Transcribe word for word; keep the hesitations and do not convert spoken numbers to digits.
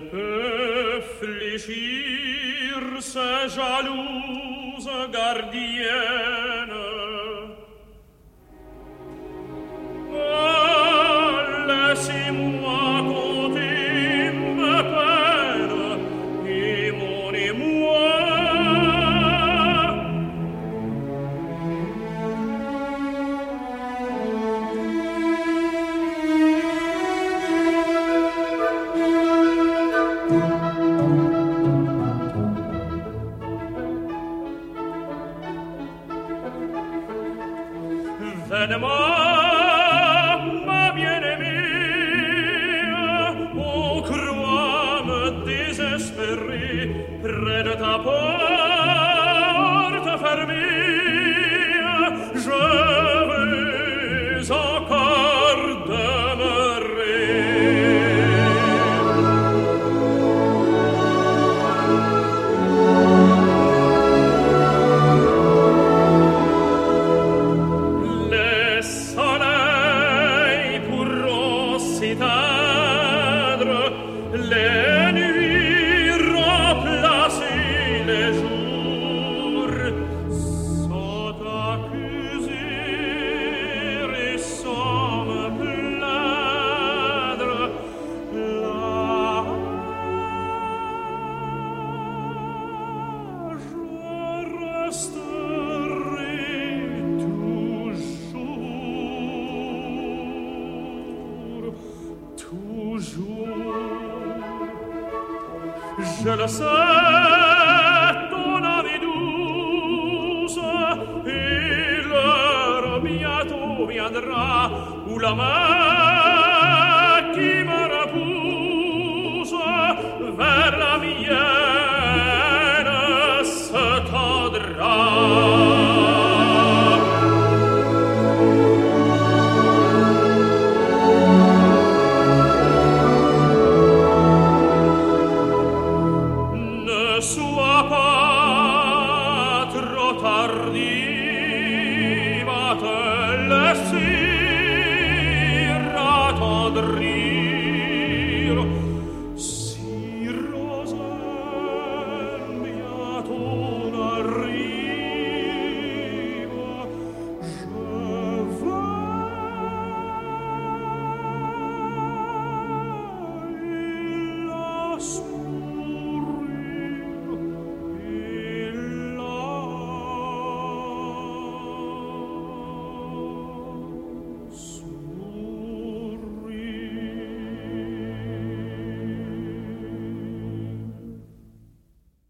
peut fléchir sa jalouse gardienne. Oh, laissez-moi compter ma peine et mon émoi. Venez-moi, ma bien-aimée, on croit me désespérer près de ta porte fermée. Je veux encore demeurer. Les nuits remplacer les jours, sans t'accuser et sans me plaindre. Là, je resterai toujours, toujours. Je le sais, ton âme est douce, et l'heure bientôt viendra où la mer